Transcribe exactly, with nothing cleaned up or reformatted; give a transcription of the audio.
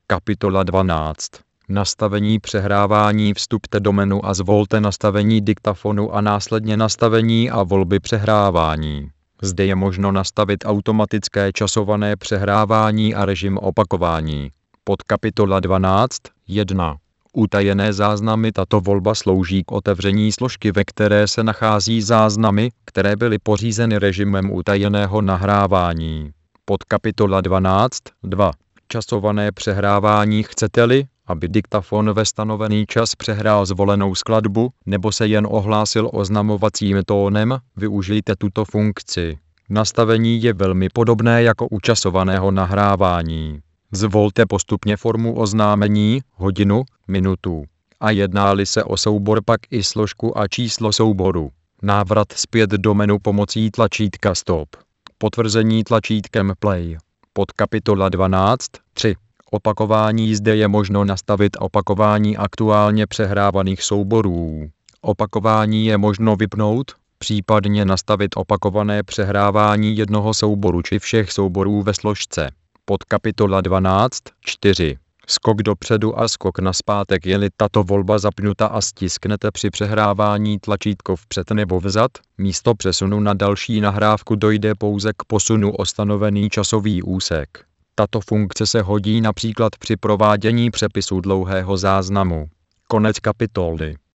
Kapitola dvanáct. Nastavení přehrávání. Vstupte do menu a zvolte nastavení diktafonu a následně nastavení a volby přehrávání. Zde je možno nastavit automatické časované přehrávání a režim opakování. Podkapitola dvanáct tečka jedna. Utajené záznamy. Tato volba slouží k otevření složky, ve které se nachází záznamy, které byly pořízeny režimem utajeného nahrávání. Podkapitola dvanáct tečka dva. Časované přehrávání. Chcete-li, aby diktafon ve stanovený čas přehrál zvolenou skladbu, nebo se jen ohlásil oznamovacím tónem, využijte tuto funkci. Nastavení je velmi podobné jako u časovaného nahrávání. Zvolte postupně formu oznámení, hodinu, minutu. A jedná-li se o soubor, pak i složku a číslo souboru. Návrat zpět do menu pomocí tlačítka Stop. Potvrzení tlačítkem Play. Podkapitola dvanáct tečka tři. Opakování. Zde je možno nastavit opakování aktuálně přehrávaných souborů. Opakování je možno vypnout, případně nastavit opakované přehrávání jednoho souboru či všech souborů ve složce. Podkapitola dvanáct tečka čtyři. Skok dopředu a skok nazpátek. Je-li tato volba zapnuta a stisknete při přehrávání tlačítko vpřed nebo vzad, místo přesunu na další nahrávku dojde pouze k posunu o stanovený časový úsek. Tato funkce se hodí například při provádění přepisu dlouhého záznamu. Konec kapitoly.